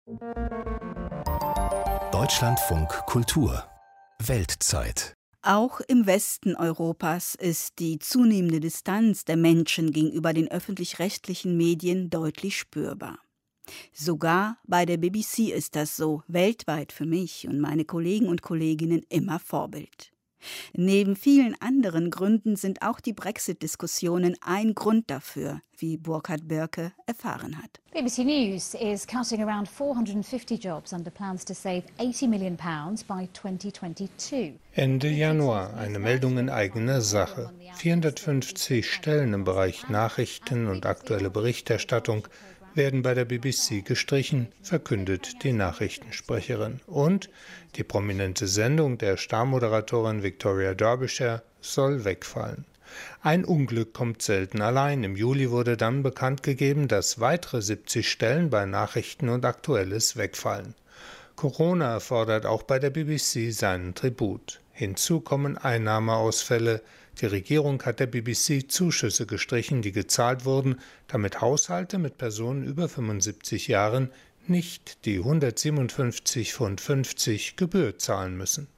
Deutschlandfunk Kultur Weltzeit. Auch im Westen Europas ist die zunehmende Distanz der Menschen gegenüber den öffentlich-rechtlichen Medien deutlich spürbar. Sogar bei der BBC ist das so, weltweit für mich und meine Kollegen und Kolleginnen immer Vorbild. Neben vielen anderen Gründen sind auch die Brexit-Diskussionen ein Grund dafür, wie Burkhard Börke erfahren hat. BBC News is cutting around 450 jobs under plans to save £80 million by 2022. Ende Januar, eine Meldung in eigener Sache. 450 Stellen im Bereich Nachrichten und aktuelle Berichterstattung werden bei der BBC gestrichen, verkündet die Nachrichtensprecherin. Und die prominente Sendung der Starmoderatorin Victoria Derbyshire soll wegfallen. Ein Unglück kommt selten allein. Im Juli wurde dann bekannt gegeben, dass weitere 70 Stellen bei Nachrichten und Aktuelles wegfallen. Corona erfordert auch bei der BBC seinen Tribut. Hinzu kommen Einnahmeausfälle. Die Regierung hat der BBC Zuschüsse gestrichen, die gezahlt wurden, damit Haushalte mit Personen über 75 Jahren nicht die 157,50 Pfund Gebühr zahlen müssen.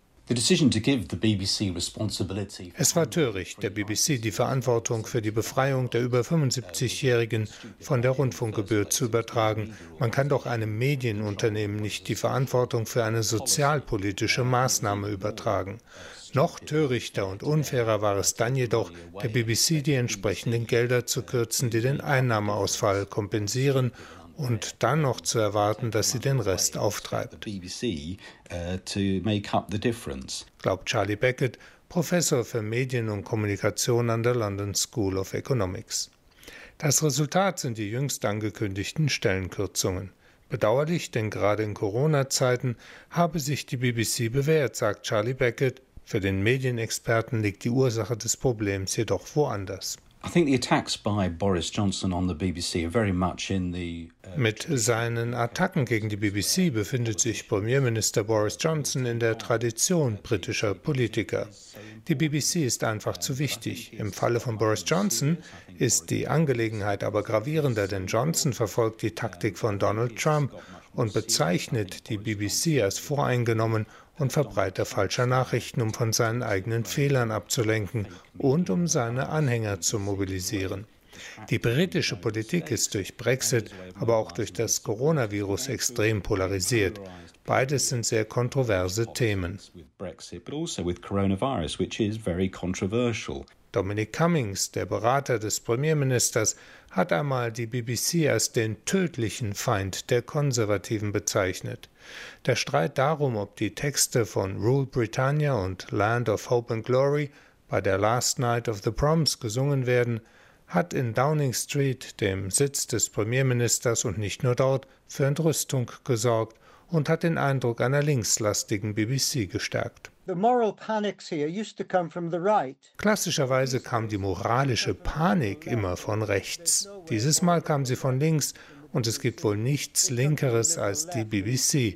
Es war töricht, der BBC die Verantwortung für die Befreiung der über 75-Jährigen von der Rundfunkgebühr zu übertragen. Man kann doch einem Medienunternehmen nicht die Verantwortung für eine sozialpolitische Maßnahme übertragen. Noch törichter und unfairer war es dann jedoch, der BBC die entsprechenden Gelder zu kürzen, die den Einnahmeausfall kompensieren, und dann noch zu erwarten, dass sie den Rest auftreibt. Glaubt Charlie Beckett, Professor für Medien und Kommunikation an der London School of Economics. Das Resultat sind die jüngst angekündigten Stellenkürzungen. Bedauerlich, denn gerade in Corona-Zeiten habe sich die BBC bewährt, sagt Charlie Beckett. Für den Medienexperten liegt die Ursache des Problems jedoch woanders. Mit seinen Attacken gegen die BBC befindet sich Premierminister Boris Johnson in der Tradition britischer Politiker. Die BBC ist einfach zu wichtig. Im Falle von Boris Johnson ist die Angelegenheit aber gravierender, denn Johnson verfolgt die Taktik von Donald Trump und bezeichnet die BBC als voreingenommen und Verbreiter falscher Nachrichten, um von seinen eigenen Fehlern abzulenken und um seine Anhänger zu mobilisieren. Die britische Politik ist durch Brexit, aber auch durch das Coronavirus extrem polarisiert. Beides sind sehr kontroverse Themen. Dominic Cummings, der Berater des Premierministers, hat einmal die BBC als den tödlichen Feind der Konservativen bezeichnet. Der Streit darum, ob die Texte von Rule Britannia und Land of Hope and Glory bei der Last Night of the Proms gesungen werden, hat in Downing Street, dem Sitz des Premierministers und nicht nur dort, für Entrüstung gesorgt und hat den Eindruck einer linkslastigen BBC gestärkt. Klassischerweise kam die moralische Panik immer von rechts. Dieses Mal kam sie von links und es gibt wohl nichts Linkeres als die BBC,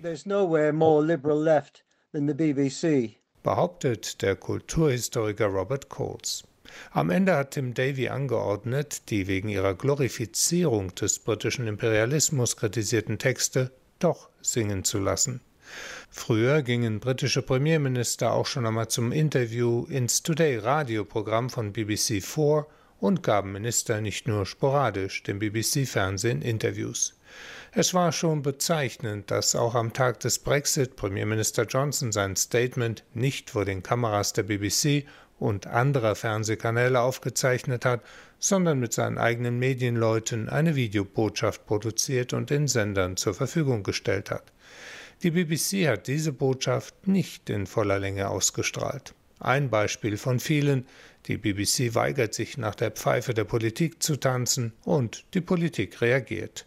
behauptet der Kulturhistoriker Robert Coles. Am Ende hat Tim Davie angeordnet, die wegen ihrer Glorifizierung des britischen Imperialismus kritisierten Texte doch singen zu lassen. Früher gingen britische Premierminister auch schon einmal zum Interview ins Today-Radioprogramm von BBC 4 und gaben Minister nicht nur sporadisch dem BBC-Fernsehen Interviews. Es war schon bezeichnend, dass auch am Tag des Brexit Premierminister Johnson sein Statement nicht vor den Kameras der BBC und anderer Fernsehkanäle aufgezeichnet hat, sondern mit seinen eigenen Medienleuten eine Videobotschaft produziert und den Sendern zur Verfügung gestellt hat. Die BBC hat diese Botschaft nicht in voller Länge ausgestrahlt. Ein Beispiel von vielen: Die BBC weigert sich, nach der Pfeife der Politik zu tanzen, und die Politik reagiert.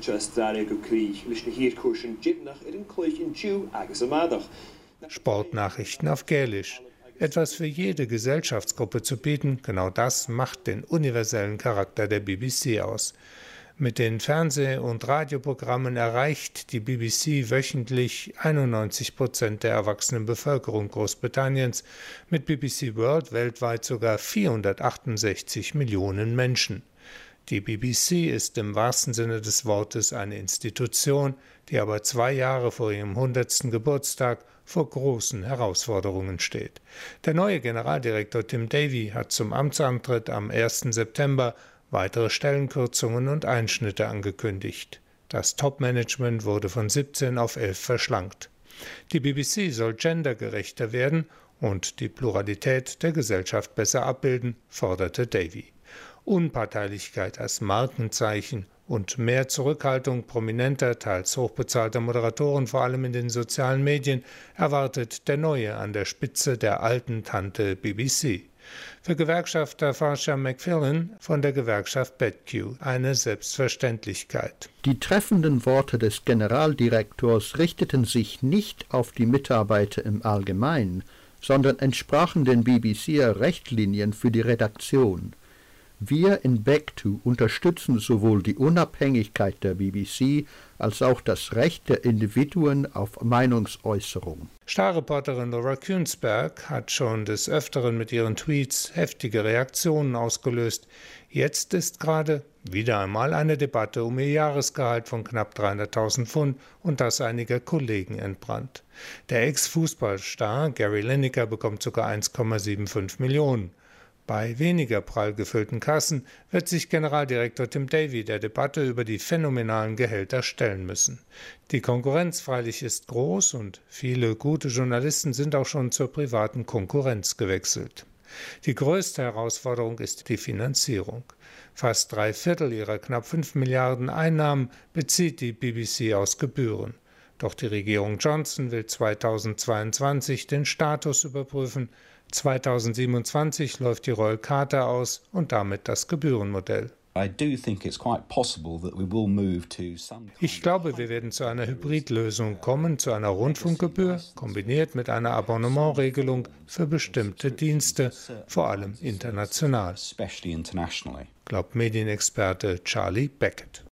Sportnachrichten auf Gälisch. Etwas für jede Gesellschaftsgruppe zu bieten, genau das macht den universellen Charakter der BBC aus. Mit den Fernseh- und Radioprogrammen erreicht die BBC wöchentlich 91% der erwachsenen Bevölkerung Großbritanniens, mit BBC World weltweit sogar 468 Millionen Menschen. Die BBC ist im wahrsten Sinne des Wortes eine Institution, die aber 2 Jahre vor ihrem 100. Geburtstag vor großen Herausforderungen steht. Der neue Generaldirektor Tim Davie hat zum Amtsantritt am 1. September weitere Stellenkürzungen und Einschnitte angekündigt. Das Top-Management wurde von 17 auf 11 verschlankt. Die BBC soll gendergerechter werden und die Pluralität der Gesellschaft besser abbilden, forderte Davie. Unparteilichkeit als Markenzeichen und mehr Zurückhaltung prominenter, teils hochbezahlter Moderatoren, vor allem in den sozialen Medien, erwartet der Neue an der Spitze der alten Tante BBC. Für Gewerkschafter Farsha McFillan von der Gewerkschaft BETQ eine Selbstverständlichkeit. Die treffenden Worte des Generaldirektors richteten sich nicht auf die Mitarbeiter im Allgemeinen, sondern entsprachen den BBC-Richtlinien für die Redaktion. Wir in BETQ unterstützen sowohl die Unabhängigkeit der BBC als auch das Recht der Individuen auf Meinungsäußerung. Starreporterin Laura Kuenssberg hat schon des Öfteren mit ihren Tweets heftige Reaktionen ausgelöst. Jetzt ist gerade wieder einmal eine Debatte um ihr Jahresgehalt von knapp 300.000 Pfund und das einiger Kollegen entbrannt. Der Ex-Fußballstar Gary Lineker bekommt sogar 1,75 Millionen. Bei weniger prall gefüllten Kassen wird sich Generaldirektor Tim Davie der Debatte über die phänomenalen Gehälter stellen müssen. Die Konkurrenz freilich ist groß und viele gute Journalisten sind auch schon zur privaten Konkurrenz gewechselt. Die größte Herausforderung ist die Finanzierung. Fast 3/4 ihrer knapp 5 Milliarden Einnahmen bezieht die BBC aus Gebühren. Doch die Regierung Johnson will 2022 den Status überprüfen. 2027 läuft die Royal Charter aus und damit das Gebührenmodell. Ich glaube, wir werden zu einer Hybridlösung kommen, zu einer Rundfunkgebühr, kombiniert mit einer Abonnementregelung für bestimmte Dienste, vor allem international, glaubt Medienexperte Charlie Beckett.